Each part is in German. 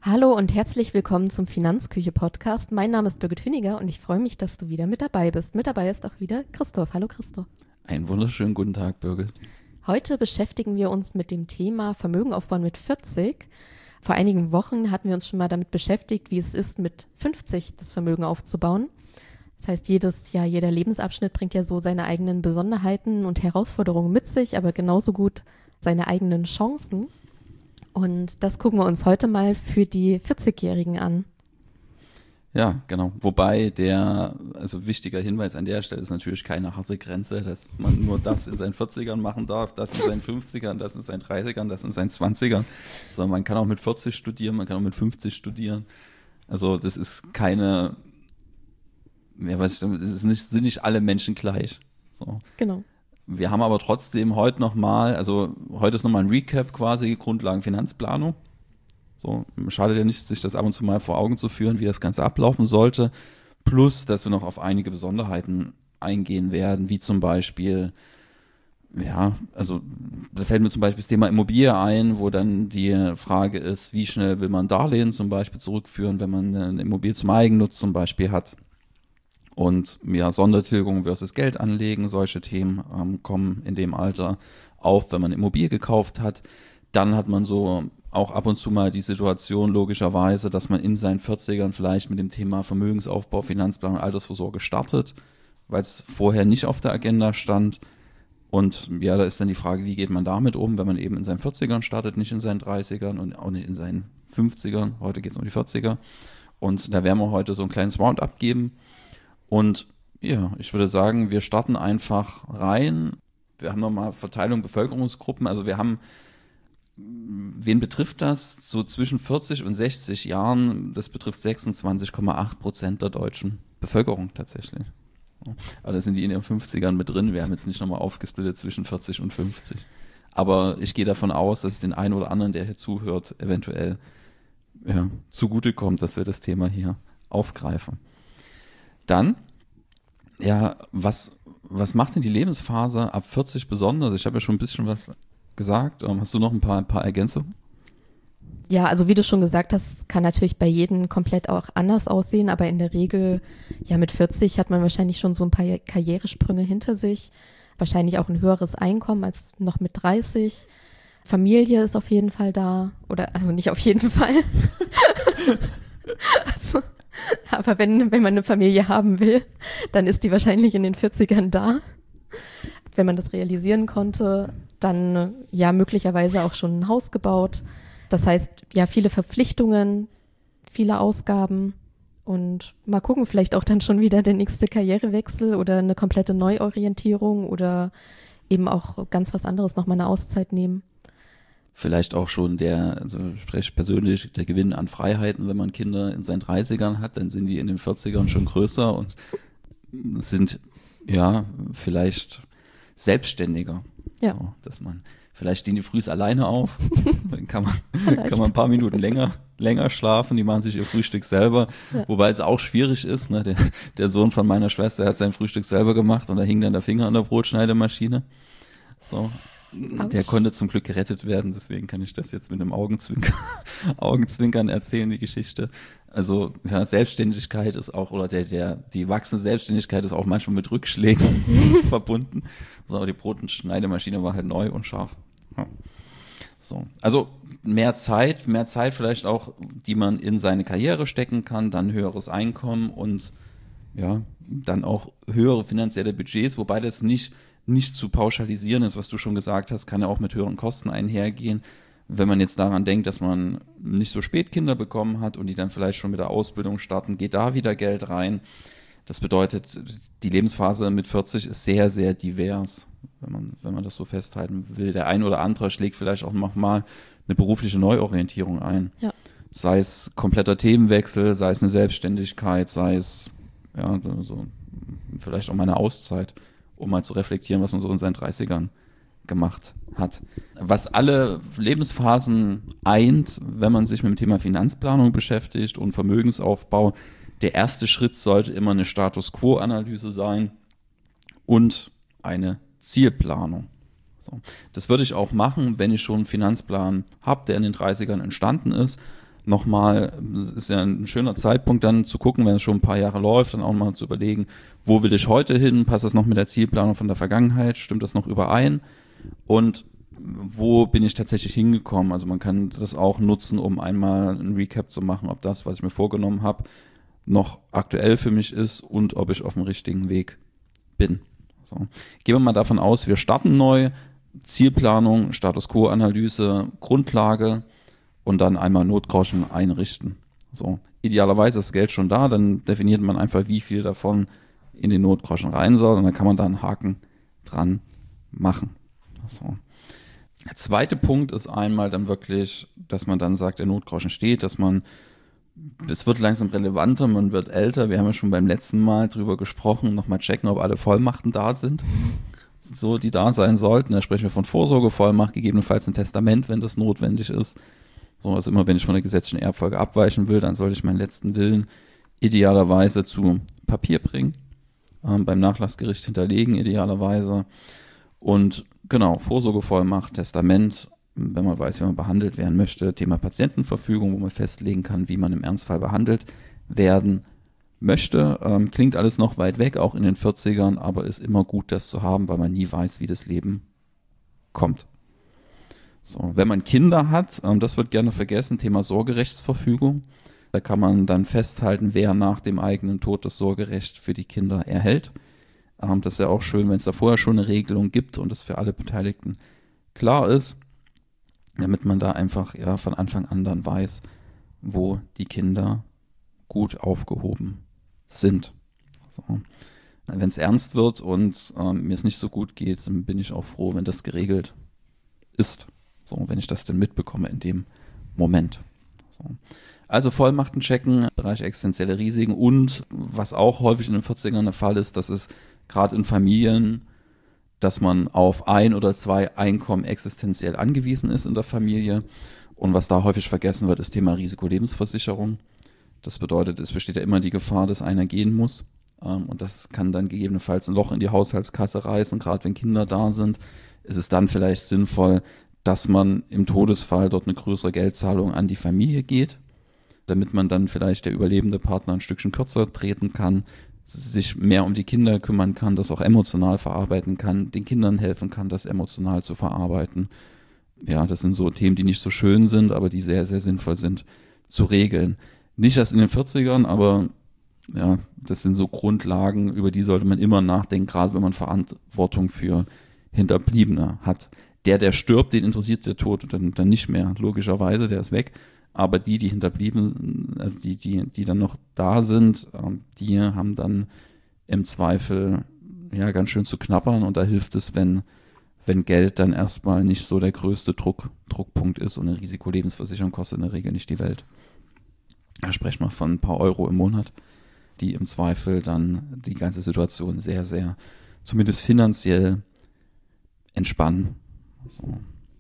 Hallo und herzlich willkommen zum Finanzküche-Podcast. Mein Name ist Birgit Hüniger und ich freue mich, dass du wieder mit dabei bist. Mit dabei ist auch wieder Christoph. Hallo Christoph. Einen wunderschönen guten Tag, Birgit. Heute beschäftigen wir uns mit dem Thema Vermögen aufbauen mit 40. Vor einigen Wochen hatten wir uns schon mal damit beschäftigt, wie es ist, mit 50 das Vermögen aufzubauen. Das heißt, jeder Lebensabschnitt bringt ja so seine eigenen Besonderheiten und Herausforderungen mit sich, aber genauso gut seine eigenen Chancen. Und das gucken wir uns heute mal für die 40-Jährigen an. Ja, genau. Wobei wichtiger Hinweis an der Stelle ist natürlich keine harte Grenze, dass man nur das in seinen 40ern machen darf, das in seinen 50ern, das in seinen 30ern, das in seinen 20ern. Sondern man kann auch mit 40 studieren, man kann auch mit 50 studieren. Also das ist sind nicht alle Menschen gleich. So. Genau. Wir haben aber trotzdem heute ist nochmal ein Recap quasi, Grundlagen Finanzplanung. So, schadet ja nicht, sich das ab und zu mal vor Augen zu führen, wie das Ganze ablaufen sollte. Plus, dass wir noch auf einige Besonderheiten eingehen werden, wie zum Beispiel, da fällt mir zum Beispiel das Thema Immobilie ein, wo dann die Frage ist, wie schnell will man Darlehen zum Beispiel zurückführen, wenn man eine Immobilie zum Eigennutz zum Beispiel hat. Und Sondertilgung versus Geld anlegen, solche Themen kommen in dem Alter auf, wenn man eine Immobilie gekauft hat. Dann hat man so auch ab und zu mal die Situation logischerweise, dass man in seinen 40ern vielleicht mit dem Thema Vermögensaufbau, Finanzplanung, Altersvorsorge startet, weil es vorher nicht auf der Agenda stand. Und da ist dann die Frage, wie geht man damit um, wenn man eben in seinen 40ern startet, nicht in seinen 30ern und auch nicht in seinen 50ern. Heute geht es um die 40er. Und da werden wir heute so ein kleines Roundup geben. Und ich würde sagen, wir starten einfach rein. Wir haben nochmal Verteilung Bevölkerungsgruppen. Also wen betrifft das? So zwischen 40 und 60 Jahren, das betrifft 26,8% der deutschen Bevölkerung tatsächlich. Aber da sind die in ihren 50ern mit drin. Wir haben jetzt nicht nochmal aufgesplittet zwischen 40 und 50. Aber ich gehe davon aus, dass es den einen oder anderen, der hier zuhört, eventuell zugutekommt, dass wir das Thema hier aufgreifen. Dann, was macht denn die Lebensphase ab 40 besonders? Ich habe ja schon ein bisschen was gesagt. Hast du noch ein paar Ergänzungen? Ja, also wie du schon gesagt hast, kann natürlich bei jedem komplett auch anders aussehen, aber in der Regel, mit 40 hat man wahrscheinlich schon so ein paar Karrieresprünge hinter sich, wahrscheinlich auch ein höheres Einkommen als noch mit 30. Familie ist auf jeden Fall da, also nicht auf jeden Fall. Aber wenn man eine Familie haben will, dann ist die wahrscheinlich in den 40ern da. Wenn man das realisieren konnte, dann möglicherweise auch schon ein Haus gebaut. Das heißt, viele Verpflichtungen, viele Ausgaben und mal gucken, vielleicht auch dann schon wieder der nächste Karrierewechsel oder eine komplette Neuorientierung oder eben auch ganz was anderes, nochmal eine Auszeit nehmen. Vielleicht auch schon spreche persönlich, der Gewinn an Freiheiten, wenn man Kinder in seinen 30ern hat, dann sind die in den 40ern schon größer und sind vielleicht selbstständiger. Ja. So, dass man, vielleicht stehen die frühs alleine auf, dann kann man ein paar Minuten länger schlafen, die machen sich ihr Frühstück selber, wobei es auch schwierig ist, ne? Der Sohn von meiner Schwester hat sein Frühstück selber gemacht und da hing dann der Finger an der Brotschneidemaschine. So. Der konnte zum Glück gerettet werden, deswegen kann ich das jetzt mit einem Augenzwinkern erzählen, die Geschichte. Also Selbstständigkeit ist auch, oder die wachsende Selbstständigkeit ist auch manchmal mit Rückschlägen verbunden. So, aber die Brotschneidemaschine war halt neu und scharf. Ja. So, also mehr Zeit vielleicht auch, die man in seine Karriere stecken kann, dann höheres Einkommen und dann auch höhere finanzielle Budgets, wobei das nicht zu pauschalisieren ist, was du schon gesagt hast, kann ja auch mit höheren Kosten einhergehen. Wenn man jetzt daran denkt, dass man nicht so spät Kinder bekommen hat und die dann vielleicht schon mit der Ausbildung starten, geht da wieder Geld rein. Das bedeutet, die Lebensphase mit 40 ist sehr, sehr divers, wenn man das so festhalten will. Der ein oder andere schlägt vielleicht auch nochmal eine berufliche Neuorientierung ein. Ja. Sei es kompletter Themenwechsel, sei es eine Selbstständigkeit, sei es vielleicht auch mal eine Auszeit, um mal zu reflektieren, was man so in seinen 30ern gemacht hat. Was alle Lebensphasen eint, wenn man sich mit dem Thema Finanzplanung beschäftigt und Vermögensaufbau, der erste Schritt sollte immer eine Status-Quo-Analyse sein und eine Zielplanung. So. Das würde ich auch machen, wenn ich schon einen Finanzplan habe, der in den 30ern entstanden ist. nochmal, ist ja ein schöner Zeitpunkt dann zu gucken, wenn es schon ein paar Jahre läuft, dann auch mal zu überlegen, wo will ich heute hin, passt das noch mit der Zielplanung von der Vergangenheit, stimmt das noch überein und wo bin ich tatsächlich hingekommen? Also man kann das auch nutzen, um einmal ein Recap zu machen, ob das, was ich mir vorgenommen habe, noch aktuell für mich ist und ob ich auf dem richtigen Weg bin. So. Gehen wir mal davon aus, wir starten neu, Zielplanung, Status Quo-Analyse, Grundlage und dann einmal Notgroschen einrichten. So. Idealerweise ist das Geld schon da, dann definiert man einfach, wie viel davon in den Notgroschen rein soll und dann kann man da einen Haken dran machen. So. Der zweite Punkt ist einmal dann wirklich, dass man dann sagt, der Notgroschen steht, dass man, es wird langsam relevanter, man wird älter, wir haben ja schon beim letzten Mal drüber gesprochen, nochmal checken, ob alle Vollmachten da sind, so die da sein sollten, da sprechen wir von Vorsorgevollmacht, gegebenenfalls ein Testament, wenn das notwendig ist, so, also immer wenn ich von der gesetzlichen Erbfolge abweichen will, dann sollte ich meinen letzten Willen idealerweise zu Papier bringen, beim Nachlassgericht hinterlegen idealerweise und genau, Vorsorgevollmacht, Testament, wenn man weiß, wie man behandelt werden möchte, Thema Patientenverfügung, wo man festlegen kann, wie man im Ernstfall behandelt werden möchte. Klingt alles noch weit weg, auch in den 40ern, aber ist immer gut, das zu haben, weil man nie weiß, wie das Leben kommt. So, wenn man Kinder hat, das wird gerne vergessen, Thema Sorgerechtsverfügung. Da kann man dann festhalten, wer nach dem eigenen Tod das Sorgerecht für die Kinder erhält. Das ist ja auch schön, wenn es da vorher schon eine Regelung gibt und das für alle Beteiligten klar ist, damit man da einfach ja von Anfang an dann weiß, wo die Kinder gut aufgehoben sind. So. Wenn es ernst wird und mir es nicht so gut geht, dann bin ich auch froh, wenn das geregelt ist. So, wenn ich das denn mitbekomme in dem Moment. So. Also Vollmachten checken, Bereich existenzielle Risiken und was auch häufig in den 40ern der Fall ist, dass es gerade in Familien, dass man auf 1 oder 2 Einkommen existenziell angewiesen ist in der Familie. Und was da häufig vergessen wird, ist Thema Risikolebensversicherung. Das bedeutet, es besteht ja immer die Gefahr, dass einer gehen muss. Und das kann dann gegebenenfalls ein Loch in die Haushaltskasse reißen. Gerade wenn Kinder da sind, ist es dann vielleicht sinnvoll, dass man im Todesfall dort eine größere Geldzahlung an die Familie geht, damit man dann vielleicht der überlebende Partner ein Stückchen kürzer treten kann, sich mehr um die Kinder kümmern kann, das auch emotional verarbeiten kann, den Kindern helfen kann, das emotional zu verarbeiten. Ja, das sind so Themen, die nicht so schön sind, aber die sehr, sehr sinnvoll sind zu regeln. Nicht erst in den 40ern, aber ja, das sind so Grundlagen, über die sollte man immer nachdenken, gerade wenn man Verantwortung für Hinterbliebene hat. Der stirbt, den interessiert der Tod dann nicht mehr, logischerweise, der ist weg. Aber die hinterblieben, also die dann noch da sind, die haben dann im Zweifel ja ganz schön zu knabbern und da hilft es, wenn Geld dann erstmal nicht so der größte Druckpunkt ist und eine Risikolebensversicherung kostet in der Regel nicht die Welt. Da sprechen wir von ein paar Euro im Monat, die im Zweifel dann die ganze Situation sehr, sehr, zumindest finanziell entspannen. So.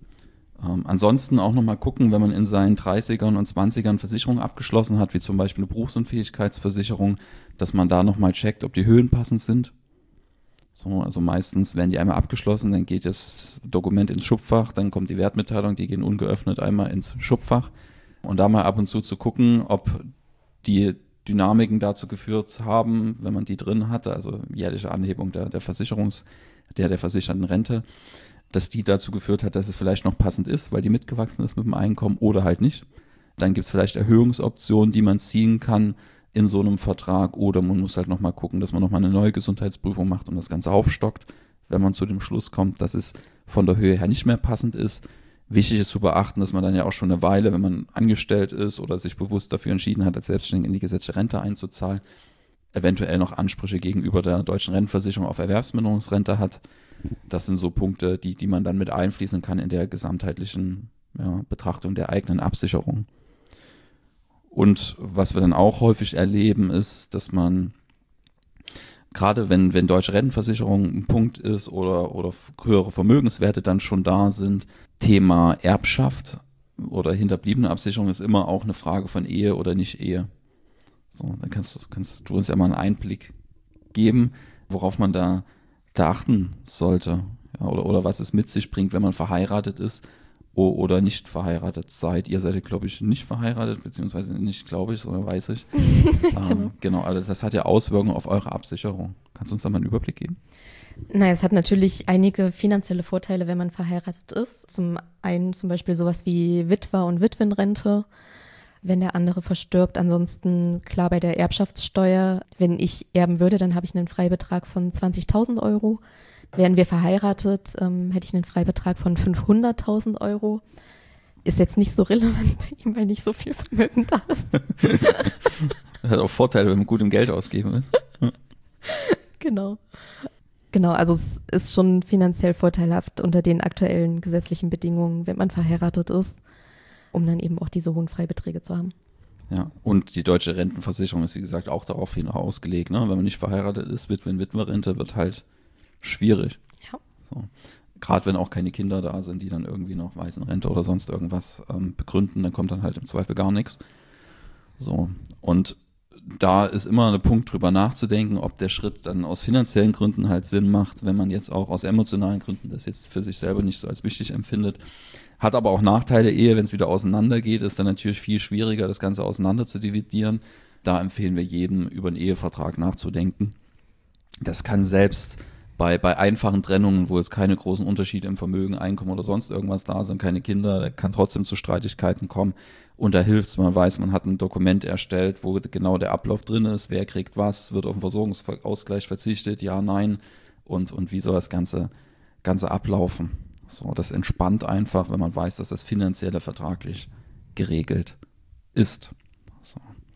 Ansonsten auch nochmal gucken, wenn man in seinen 30ern und 20ern Versicherungen abgeschlossen hat, wie zum Beispiel eine Berufsunfähigkeitsversicherung, dass man da nochmal checkt, ob die Höhen passend sind. So, also meistens werden die einmal abgeschlossen, dann geht das Dokument ins Schubfach, dann kommt die Wertmitteilung, die gehen ungeöffnet einmal ins Schubfach. Und da mal ab und zu gucken, ob die Dynamiken dazu geführt haben, wenn man die drin hatte, also jährliche Anhebung der versicherten Rente, dass die dazu geführt hat, dass es vielleicht noch passend ist, weil die mitgewachsen ist mit dem Einkommen oder halt nicht. Dann gibt es vielleicht Erhöhungsoptionen, die man ziehen kann in so einem Vertrag oder man muss halt nochmal gucken, dass man nochmal eine neue Gesundheitsprüfung macht und das Ganze aufstockt, wenn man zu dem Schluss kommt, dass es von der Höhe her nicht mehr passend ist. Wichtig ist zu beachten, dass man dann ja auch schon eine Weile, wenn man angestellt ist oder sich bewusst dafür entschieden hat, als Selbstständiger in die gesetzliche Rente einzuzahlen, eventuell noch Ansprüche gegenüber der deutschen Rentenversicherung auf Erwerbsminderungsrente hat. Das sind so Punkte, die man dann mit einfließen kann in der gesamtheitlichen Betrachtung der eigenen Absicherung. Und was wir dann auch häufig erleben, ist, dass man, gerade wenn deutsche Rentenversicherung ein Punkt ist oder höhere Vermögenswerte dann schon da sind, Thema Erbschaft oder hinterbliebene Absicherung ist immer auch eine Frage von Ehe oder nicht Ehe. So, dann kannst du uns ja mal einen Einblick geben, worauf man da achten sollte, ja, oder was es mit sich bringt, wenn man verheiratet ist oder nicht verheiratet seid. Ihr seid, glaube ich, nicht verheiratet, beziehungsweise nicht, glaube ich, sondern weiß ich. Genau, also das hat ja Auswirkungen auf eure Absicherung. Kannst du uns da mal einen Überblick geben? Naja, es hat natürlich einige finanzielle Vorteile, wenn man verheiratet ist. Zum einen zum Beispiel sowas wie Witwer- und Witwenrente, wenn der andere verstirbt. Ansonsten klar bei der Erbschaftssteuer, wenn ich erben würde, dann habe ich einen Freibetrag von 20.000 Euro. Wären wir verheiratet, hätte ich einen Freibetrag von 500.000 Euro. Ist jetzt nicht so relevant bei ihm, weil nicht so viel Vermögen da ist. Das hat auch Vorteile, wenn man gut im Geld ausgeben ist. Genau, also es ist schon finanziell vorteilhaft unter den aktuellen gesetzlichen Bedingungen, wenn man verheiratet ist, um dann eben auch diese hohen Freibeträge zu haben. Ja, und die deutsche Rentenversicherung ist, wie gesagt, auch darauf hin ausgelegt. Ne? Wenn man nicht verheiratet ist, Witwen-Witwer-Rente wird halt schwierig. Ja. So. Gerade wenn auch keine Kinder da sind, die dann irgendwie noch Waisenrente oder sonst irgendwas begründen, dann kommt dann halt im Zweifel gar nichts. So. Und da ist immer ein Punkt drüber nachzudenken, ob der Schritt dann aus finanziellen Gründen halt Sinn macht, wenn man jetzt auch aus emotionalen Gründen das jetzt für sich selber nicht so als wichtig empfindet. Hat aber auch Nachteile, wenn es wieder auseinandergeht, ist dann natürlich viel schwieriger, das Ganze auseinander zu dividieren. Da empfehlen wir jedem, über einen Ehevertrag nachzudenken. Das kann selbst bei einfachen Trennungen, wo jetzt keine großen Unterschiede im Vermögen, Einkommen oder sonst irgendwas da sind, keine Kinder, da kann trotzdem zu Streitigkeiten kommen. Und da hilft es, man weiß, man hat ein Dokument erstellt, wo genau der Ablauf drin ist, wer kriegt was, wird auf den Versorgungsausgleich verzichtet, ja, nein, und wie soll das Ganze ablaufen. So, das entspannt einfach, wenn man weiß, dass das Finanzielle vertraglich geregelt ist. So.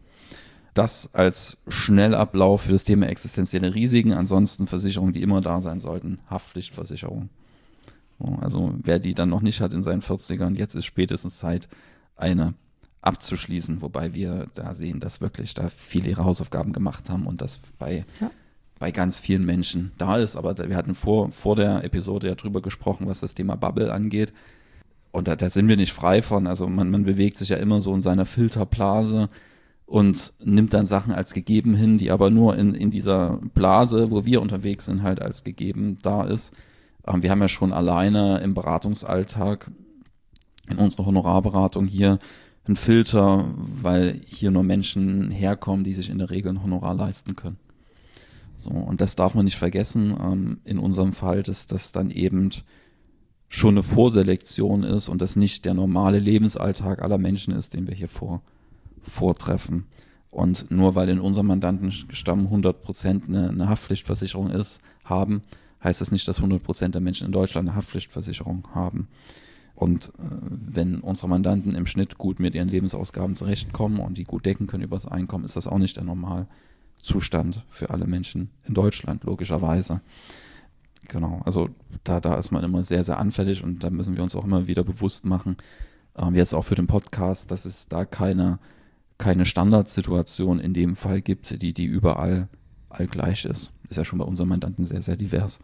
Das als Schnellablauf für das Thema existenzielle Risiken, ansonsten Versicherungen, die immer da sein sollten, Haftpflichtversicherung. So, also wer die dann noch nicht hat in seinen 40ern, jetzt ist spätestens Zeit, eine abzuschließen, wobei wir da sehen, dass wirklich da viele ihre Hausaufgaben gemacht haben und das bei ganz vielen Menschen da ist. Aber wir hatten vor der Episode ja drüber gesprochen, was das Thema Bubble angeht. Und da sind wir nicht frei von. Also man bewegt sich ja immer so in seiner Filterblase und nimmt dann Sachen als gegeben hin, die aber nur in dieser Blase, wo wir unterwegs sind, halt als gegeben da ist. Wir haben ja schon alleine im Beratungsalltag, in unserer Honorarberatung hier, einen Filter, weil hier nur Menschen herkommen, die sich in der Regel ein Honorar leisten können. So, und das darf man nicht vergessen, in unserem Fall, dass das dann eben schon eine Vorselektion ist und das nicht der normale Lebensalltag aller Menschen ist, den wir hier vortreffen. Und nur weil in unserem Mandantenstamm 100% eine Haftpflichtversicherung haben, heißt das nicht, dass 100% der Menschen in Deutschland eine Haftpflichtversicherung haben. Und wenn unsere Mandanten im Schnitt gut mit ihren Lebensausgaben zurechtkommen und die gut decken können über das Einkommen, ist das auch nicht der Normalzustand für alle Menschen in Deutschland, logischerweise. Genau, also da ist man immer sehr, sehr anfällig und da müssen wir uns auch immer wieder bewusst machen, jetzt auch für den Podcast, dass es da keine Standardsituation in dem Fall gibt, die überall allgleich ist. Ist ja schon bei unseren Mandanten sehr, sehr divers.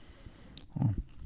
Ja.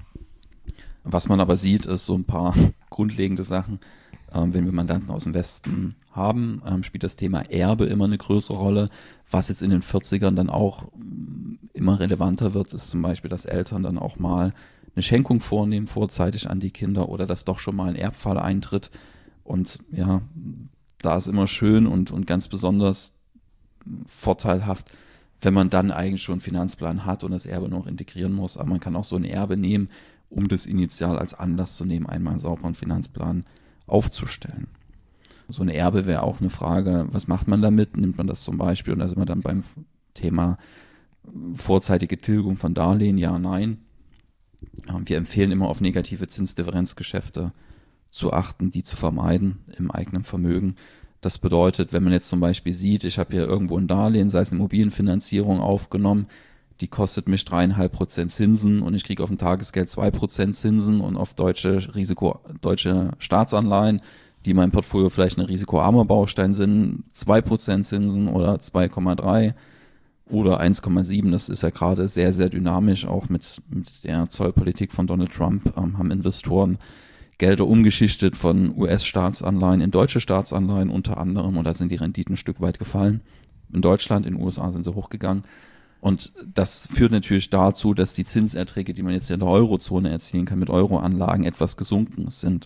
Was man aber sieht, ist so ein paar grundlegende Sachen. Wenn wir Mandanten aus dem Westen haben, spielt das Thema Erbe immer eine größere Rolle. Was jetzt in den 40ern dann auch immer relevanter wird, ist zum Beispiel, dass Eltern dann auch mal eine Schenkung vornehmen, vorzeitig an die Kinder oder dass doch schon mal ein Erbfall eintritt. Und ja, da ist immer schön und ganz besonders vorteilhaft, wenn man dann eigentlich schon einen Finanzplan hat und das Erbe noch integrieren muss. Aber man kann auch so ein Erbe nehmen, um das initial als Anlass zu nehmen, einmal einen sauberen Finanzplan aufzustellen. So ein Erbe wäre auch eine Frage, was macht man damit? Nimmt man das zum Beispiel, und da sind wir dann beim Thema vorzeitige Tilgung von Darlehen, ja, nein. Wir empfehlen immer auf negative Zinsdifferenzgeschäfte zu achten, die zu vermeiden im eigenen Vermögen. Das bedeutet, wenn man jetzt zum Beispiel sieht, ich habe hier irgendwo ein Darlehen, sei es eine Immobilienfinanzierung aufgenommen, die kostet mich 3,5% Zinsen und ich kriege auf dem Tagesgeld 2% Zinsen und auf deutsche Staatsanleihen, die in meinem Portfolio vielleicht ein risikoarmer Baustein sind, 2% Zinsen oder 2,3 oder 1,7. Das ist ja gerade sehr, sehr dynamisch, auch mit der Zollpolitik von Donald Trump haben Investoren Gelder umgeschichtet von US-Staatsanleihen in deutsche Staatsanleihen unter anderem, und da sind die Renditen ein Stück weit gefallen. In Deutschland, in den USA sind sie hochgegangen. Und das führt natürlich dazu, dass die Zinserträge, die man jetzt in der Eurozone erzielen kann, mit Euroanlagen etwas gesunken sind.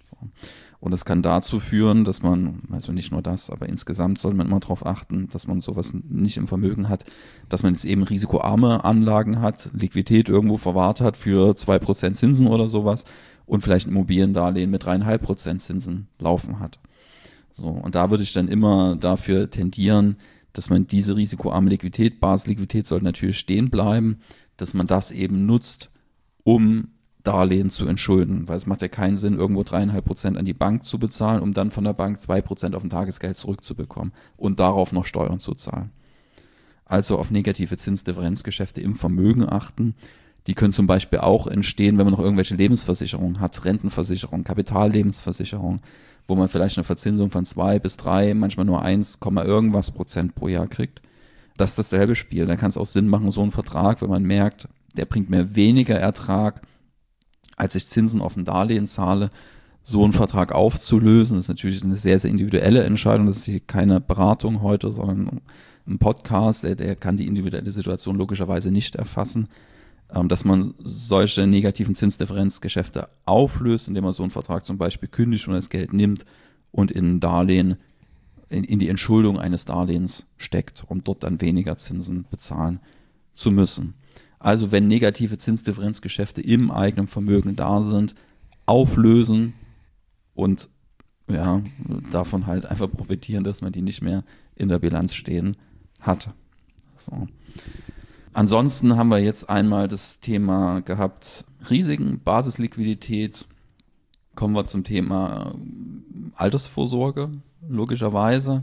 So. Und das kann dazu führen, dass man, also nicht nur das, aber insgesamt soll man immer darauf achten, dass man sowas nicht im Vermögen hat, dass man jetzt eben risikoarme Anlagen hat, Liquidität irgendwo verwahrt hat für 2% Zinsen oder sowas und vielleicht ein Immobiliendarlehen mit 3,5% Zinsen laufen hat. So, und da würde ich dann immer dafür tendieren, dass man diese risikoarme Liquidität, Basisliquidität sollte natürlich stehen bleiben, dass man das eben nutzt, um Darlehen zu entschulden, weil es macht ja keinen Sinn, irgendwo 3,5% an die Bank zu bezahlen, um dann von der Bank 2% auf ein Tagesgeld zurückzubekommen und darauf noch Steuern zu zahlen. Also auf negative Zinsdifferenzgeschäfte im Vermögen achten. Die können zum Beispiel auch entstehen, wenn man noch irgendwelche Lebensversicherungen hat, Rentenversicherung, Kapitallebensversicherung, wo man vielleicht eine Verzinsung von 2 bis 3, manchmal nur 1, irgendwas Prozent pro Jahr kriegt. Das ist dasselbe Spiel. Da kann es auch Sinn machen, so einen Vertrag, wenn man merkt, der bringt mir weniger Ertrag, als ich Zinsen auf ein Darlehen zahle, so einen Vertrag aufzulösen. Das ist natürlich eine sehr, sehr individuelle Entscheidung. Das ist hier keine Beratung heute, sondern ein Podcast. Der kann die individuelle Situation logischerweise nicht erfassen. Dass man solche negativen Zinsdifferenzgeschäfte auflöst, indem man so einen Vertrag zum Beispiel kündigt und das Geld nimmt und in ein Darlehen, in die Entschuldung eines Darlehens steckt, um dort dann weniger Zinsen bezahlen zu müssen. Also wenn negative Zinsdifferenzgeschäfte im eigenen Vermögen da sind, auflösen und ja, davon halt einfach profitieren, dass man die nicht mehr in der Bilanz stehen hat. So. Ansonsten haben wir jetzt einmal das Thema gehabt, Risiken, Basisliquidität. Kommen wir zum Thema Altersvorsorge, logischerweise.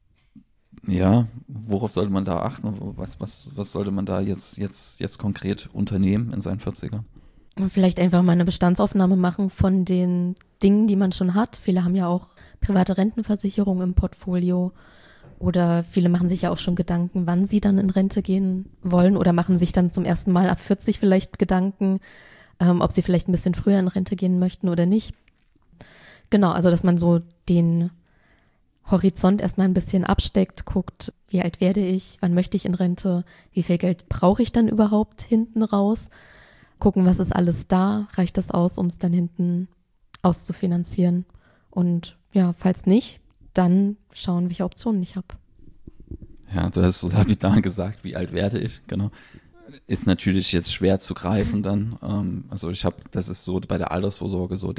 Ja, worauf sollte man da achten? Was sollte man da jetzt konkret unternehmen in seinen 40er? Vielleicht einfach mal eine Bestandsaufnahme machen von den Dingen, die man schon hat. Viele haben ja auch private Rentenversicherung im Portfolio oder viele machen sich ja auch schon Gedanken, wann sie dann in Rente gehen wollen oder machen sich dann zum ersten Mal ab 40 vielleicht Gedanken, ob sie vielleicht ein bisschen früher in Rente gehen möchten oder nicht. Genau, also dass man so den Horizont erstmal ein bisschen absteckt, guckt, wie alt werde ich, wann möchte ich in Rente, wie viel Geld brauche ich dann überhaupt hinten raus, gucken, was ist alles da, reicht das aus, um es dann hinten auszufinanzieren und ja, falls nicht, dann schauen, welche Optionen ich habe. Ja, du hast so lapidar gesagt, wie alt werde ich, genau. Ist natürlich jetzt schwer zu greifen dann, also das ist so bei der Altersvorsorge so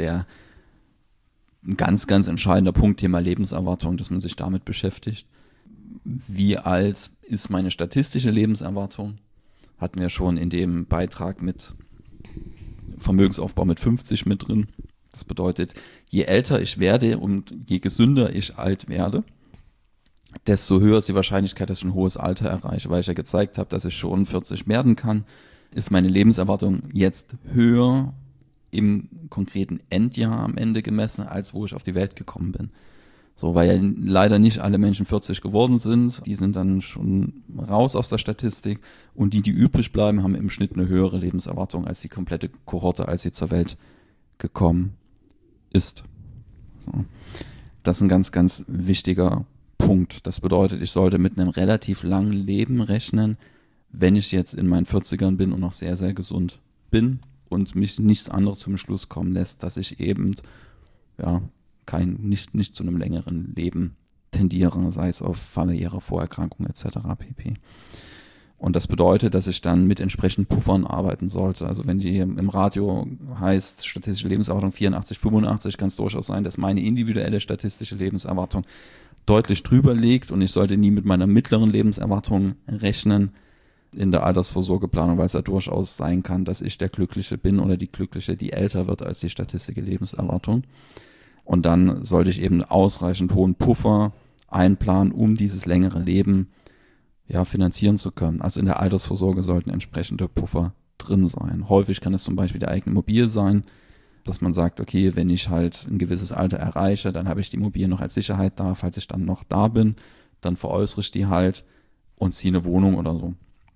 ein ganz, ganz entscheidender Punkt, Thema Lebenserwartung, dass man sich damit beschäftigt. Wie alt ist meine statistische Lebenserwartung? Hatten wir schon in dem Beitrag mit Vermögensaufbau mit 50 mit drin. Das bedeutet, je älter ich werde und je gesünder ich alt werde, desto höher ist die Wahrscheinlichkeit, dass ich ein hohes Alter erreiche. Weil ich ja gezeigt habe, dass ich schon 40 werden kann, ist meine Lebenserwartung jetzt höher im konkreten Endjahr am Ende gemessen, als wo ich auf die Welt gekommen bin. So, weil ja leider nicht alle Menschen 40 geworden sind, die sind dann schon raus aus der Statistik und die übrig bleiben, haben im Schnitt eine höhere Lebenserwartung als die komplette Kohorte, als sie zur Welt gekommen ist. So. Das ist ein ganz, ganz wichtiger Punkt. Das bedeutet, ich sollte mit einem relativ langen Leben rechnen, wenn ich jetzt in meinen 40ern bin und noch sehr, sehr gesund bin und mich nichts anderes zum Schluss kommen lässt, dass ich eben ja nicht zu einem längeren Leben tendiere, sei es auf familiäre Vorerkrankungen etc. pp. Und das bedeutet, dass ich dann mit entsprechenden Puffern arbeiten sollte. Also wenn die im Radio heißt, statistische Lebenserwartung 84, 85, kann es durchaus sein, dass meine individuelle statistische Lebenserwartung deutlich drüber liegt und ich sollte nie mit meiner mittleren Lebenserwartung rechnen in der Altersvorsorgeplanung, weil es ja durchaus sein kann, dass ich der Glückliche bin oder die Glückliche, die älter wird als die statistische Lebenserwartung. Und dann sollte ich eben ausreichend hohen Puffer einplanen, um dieses längere Leben finanzieren zu können. Also in der Altersvorsorge sollten entsprechende Puffer drin sein. Häufig kann es zum Beispiel die eigene Immobilie sein, dass man sagt, okay, wenn ich halt ein gewisses Alter erreiche, dann habe ich die Immobilie noch als Sicherheit da. Falls ich dann noch da bin, dann veräußere ich die halt und ziehe eine Wohnung oder so,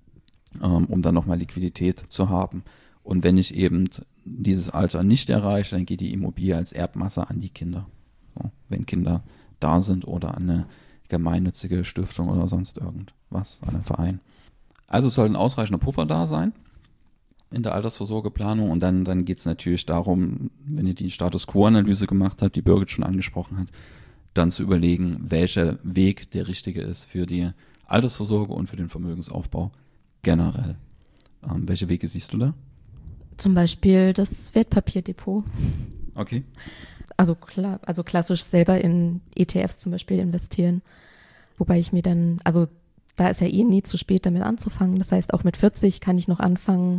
um dann nochmal Liquidität zu haben. Und wenn ich eben dieses Alter nicht erreiche, dann geht die Immobilie als Erbmasse an die Kinder. So, wenn Kinder da sind oder an eine gemeinnützige Stiftung oder sonst irgendwas, an einen Verein. Also es soll ein ausreichender Puffer da sein. in der Altersvorsorgeplanung und dann geht es natürlich darum, wenn ihr die Status-Quo-Analyse gemacht habt, die Birgit schon angesprochen hat, dann zu überlegen, welcher Weg der richtige ist für die Altersvorsorge und für den Vermögensaufbau generell. Welche Wege siehst du da? Zum Beispiel das Wertpapierdepot. Okay. Also klassisch selber in ETFs zum Beispiel investieren. Wobei ich mir dann, also da ist ja nie zu spät damit anzufangen. Das heißt, auch mit 40 kann ich noch anfangen,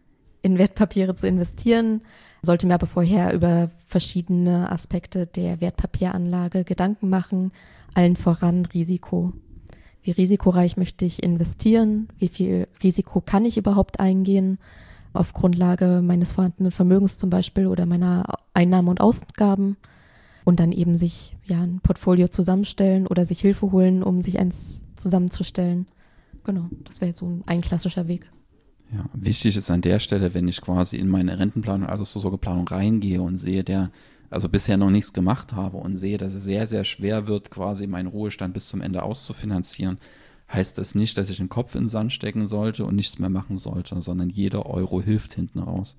in Wertpapiere zu investieren. Sollte mir aber vorher über verschiedene Aspekte der Wertpapieranlage Gedanken machen. Allen voran Risiko. Wie risikoreich möchte ich investieren? Wie viel Risiko kann ich überhaupt eingehen? Auf Grundlage meines vorhandenen Vermögens zum Beispiel oder meiner Einnahmen und Ausgaben. Und dann eben sich ein Portfolio zusammenstellen oder sich Hilfe holen, um sich eins zusammenzustellen. Genau, das wäre so ein klassischer Weg. Ja, wichtig ist an der Stelle, wenn ich quasi in meine Rentenplanung, Altersvorsorgeplanung reingehe und sehe, also bisher noch nichts gemacht habe und sehe, dass es sehr, sehr schwer wird, quasi meinen Ruhestand bis zum Ende auszufinanzieren, heißt das nicht, dass ich den Kopf in den Sand stecken sollte und nichts mehr machen sollte, sondern jeder Euro hilft hinten raus.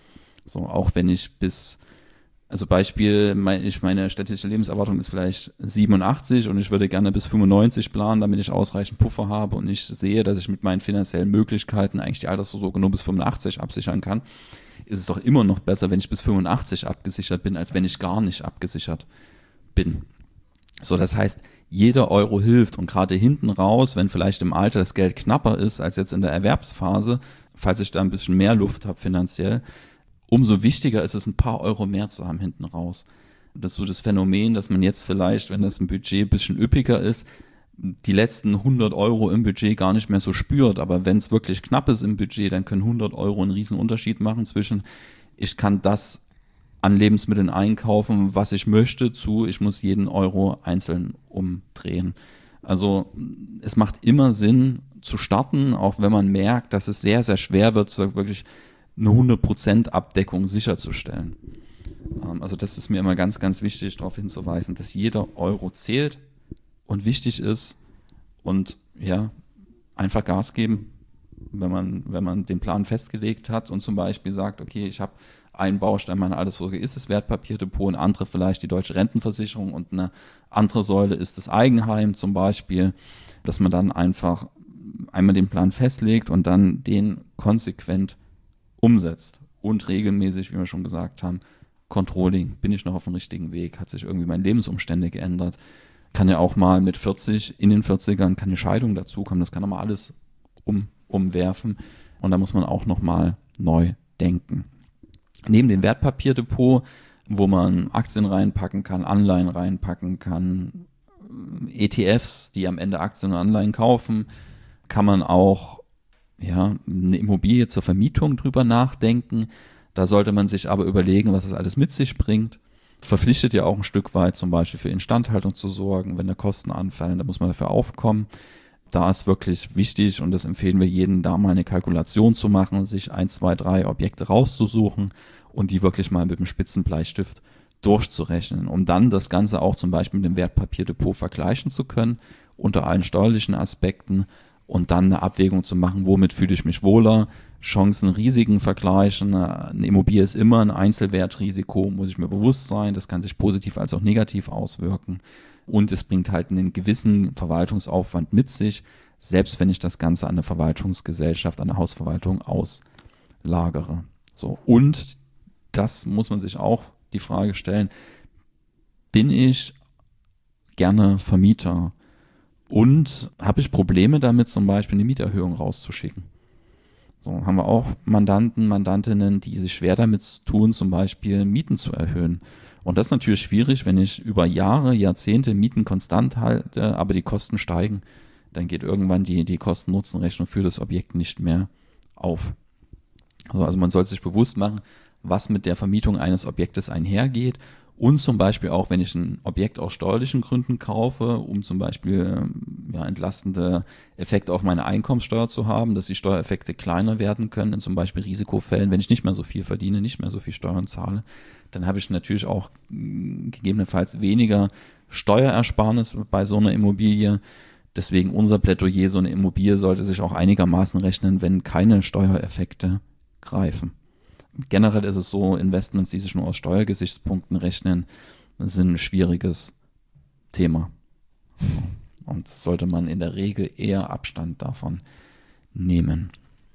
So, auch wenn ich also Beispiel, meine städtische Lebenserwartung ist vielleicht 87 und ich würde gerne bis 95 planen, damit ich ausreichend Puffer habe und ich sehe, dass ich mit meinen finanziellen Möglichkeiten eigentlich die Altersvorsorge nur bis 85 absichern kann, ist es doch immer noch besser, wenn ich bis 85 abgesichert bin, als wenn ich gar nicht abgesichert bin. So, das heißt, jeder Euro hilft und gerade hinten raus, wenn vielleicht im Alter das Geld knapper ist als jetzt in der Erwerbsphase, falls ich da ein bisschen mehr Luft habe finanziell, umso wichtiger ist es, ein paar Euro mehr zu haben hinten raus. Das ist so das Phänomen, dass man jetzt vielleicht, wenn das ein Budget ein bisschen üppiger ist, die letzten 100 Euro im Budget gar nicht mehr so spürt. Aber wenn es wirklich knapp ist im Budget, dann können 100 Euro einen riesen Unterschied machen zwischen, ich kann das an Lebensmitteln einkaufen, was ich möchte, zu, ich muss jeden Euro einzeln umdrehen. Also es macht immer Sinn zu starten, auch wenn man merkt, dass es sehr, sehr schwer wird, so wirklich eine 100% Abdeckung sicherzustellen. Also das ist mir immer ganz, ganz wichtig, darauf hinzuweisen, dass jeder Euro zählt und wichtig ist und ja, einfach Gas geben, wenn man den Plan festgelegt hat und zum Beispiel sagt, okay, ich habe einen Baustein meiner Altersvorsorge ist das Wertpapierdepot, eine andere vielleicht die deutsche Rentenversicherung und eine andere Säule ist das Eigenheim zum Beispiel, dass man dann einfach einmal den Plan festlegt und dann den konsequent umsetzt und regelmäßig, wie wir schon gesagt haben, Controlling. Bin ich noch auf dem richtigen Weg? Hat sich irgendwie meine Lebensumstände geändert? Kann ja auch mal mit 40, in den 40ern kann eine Scheidung dazukommen. Das kann auch mal alles umwerfen und da muss man auch nochmal neu denken. Neben dem Wertpapierdepot, wo man Aktien reinpacken kann, Anleihen reinpacken kann, ETFs, die am Ende Aktien und Anleihen kaufen, kann man auch eine Immobilie zur Vermietung drüber nachdenken. Da sollte man sich aber überlegen, was es alles mit sich bringt. Verpflichtet ja auch ein Stück weit zum Beispiel für Instandhaltung zu sorgen, wenn da Kosten anfallen, da muss man dafür aufkommen. Da ist wirklich wichtig und das empfehlen wir jedem, da mal eine Kalkulation zu machen, sich 1, 2, 3 Objekte rauszusuchen und die wirklich mal mit dem Spitzenbleistift durchzurechnen, um dann das Ganze auch zum Beispiel mit dem Wertpapierdepot vergleichen zu können, unter allen steuerlichen Aspekten und dann eine Abwägung zu machen, womit fühle ich mich wohler, Chancen, Risiken vergleichen. Eine Immobilie ist immer ein Einzelwertrisiko, muss ich mir bewusst sein, das kann sich positiv als auch negativ auswirken. Und es bringt halt einen gewissen Verwaltungsaufwand mit sich, selbst wenn ich das Ganze an eine Verwaltungsgesellschaft, an eine Hausverwaltung auslagere. So. Und das muss man sich auch die Frage stellen, bin ich gerne Vermieter und habe ich Probleme damit, zum Beispiel eine Mieterhöhung rauszuschicken? So haben wir auch Mandantinnen, die sich schwer damit tun, zum Beispiel Mieten zu erhöhen. Und das ist natürlich schwierig, wenn ich über Jahre, Jahrzehnte Mieten konstant halte, aber die Kosten steigen, dann geht irgendwann die Kosten-Nutzen-Rechnung für das Objekt nicht mehr auf. Also man sollte sich bewusst machen, was mit der Vermietung eines Objektes einhergeht und zum Beispiel auch, wenn ich ein Objekt aus steuerlichen Gründen kaufe, um zum Beispiel entlastende Effekte auf meine Einkommenssteuer zu haben, dass die Steuereffekte kleiner werden können, in zum Beispiel Risikofällen, wenn ich nicht mehr so viel verdiene, nicht mehr so viel Steuern zahle, dann habe ich natürlich auch gegebenenfalls weniger Steuerersparnis bei so einer Immobilie. Deswegen unser Plädoyer, so eine Immobilie sollte sich auch einigermaßen rechnen, wenn keine Steuereffekte greifen. Generell ist es so, Investments, die sich nur aus Steuergesichtspunkten rechnen, sind ein schwieriges Thema. Und sollte man in der Regel eher Abstand davon nehmen.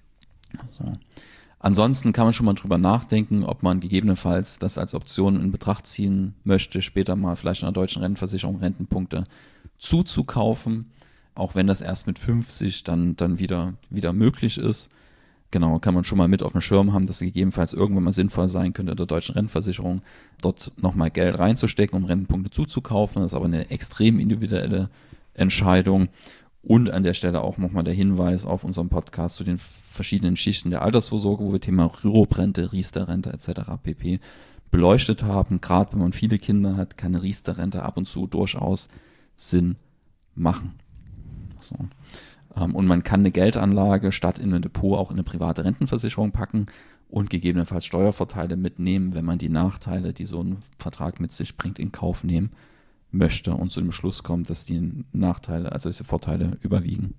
So. Ansonsten kann man schon mal drüber nachdenken, ob man gegebenenfalls das als Option in Betracht ziehen möchte, später mal vielleicht einer deutschen Rentenversicherung Rentenpunkte zuzukaufen, auch wenn das erst mit 50 dann wieder möglich ist. Genau, kann man schon mal mit auf dem Schirm haben, dass es gegebenenfalls irgendwann mal sinnvoll sein könnte, der deutschen Rentenversicherung dort nochmal Geld reinzustecken, um Rentenpunkte zuzukaufen. Das ist aber eine extrem individuelle Entscheidung. Und an der Stelle auch nochmal der Hinweis auf unseren Podcast zu den verschiedenen Schichten der Altersvorsorge, wo wir Thema Rürup-Rente, Riester-Rente etc. pp. beleuchtet haben. Gerade wenn man viele Kinder hat, kann eine Riester-Rente ab und zu durchaus Sinn machen. So. Und man kann eine Geldanlage statt in ein Depot auch in eine private Rentenversicherung packen und gegebenenfalls Steuervorteile mitnehmen, wenn man die Nachteile, die so ein Vertrag mit sich bringt, in Kauf nehmen möchte und zu dem Schluss kommt, dass die Nachteile, also diese Vorteile überwiegen.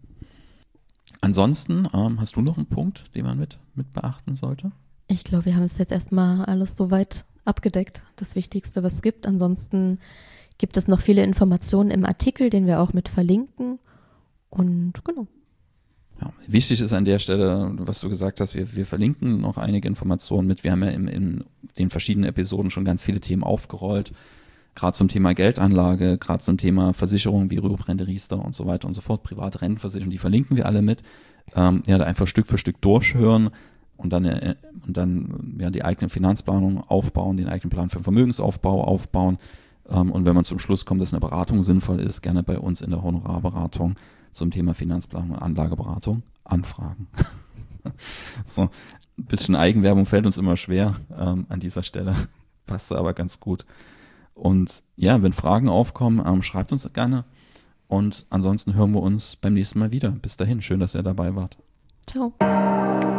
Ansonsten, hast du noch einen Punkt, den man mit beachten sollte? Ich glaube, wir haben es jetzt erstmal alles soweit abgedeckt, das Wichtigste, was es gibt. Ansonsten gibt es noch viele Informationen im Artikel, den wir auch mit verlinken. Und genau. Ja, wichtig ist an der Stelle, was du gesagt hast, wir verlinken noch einige Informationen mit. Wir haben ja in den verschiedenen Episoden schon ganz viele Themen aufgerollt, gerade zum Thema Geldanlage, gerade zum Thema Versicherung wie Rürup-Rente, Riester und so weiter und so fort, private Rentenversicherung, die verlinken wir alle mit. Da einfach Stück für Stück durchhören und dann die eigene Finanzplanung aufbauen, den eigenen Plan für Vermögensaufbau aufbauen. Und wenn man zum Schluss kommt, dass eine Beratung sinnvoll ist, gerne bei uns in der Honorarberatung zum Thema Finanzplanung und Anlageberatung anfragen. So, ein bisschen Eigenwerbung fällt uns immer schwer an dieser Stelle, passt aber ganz gut. Und ja, wenn Fragen aufkommen, schreibt uns gerne und ansonsten hören wir uns beim nächsten Mal wieder. Bis dahin, schön, dass ihr dabei wart. Ciao.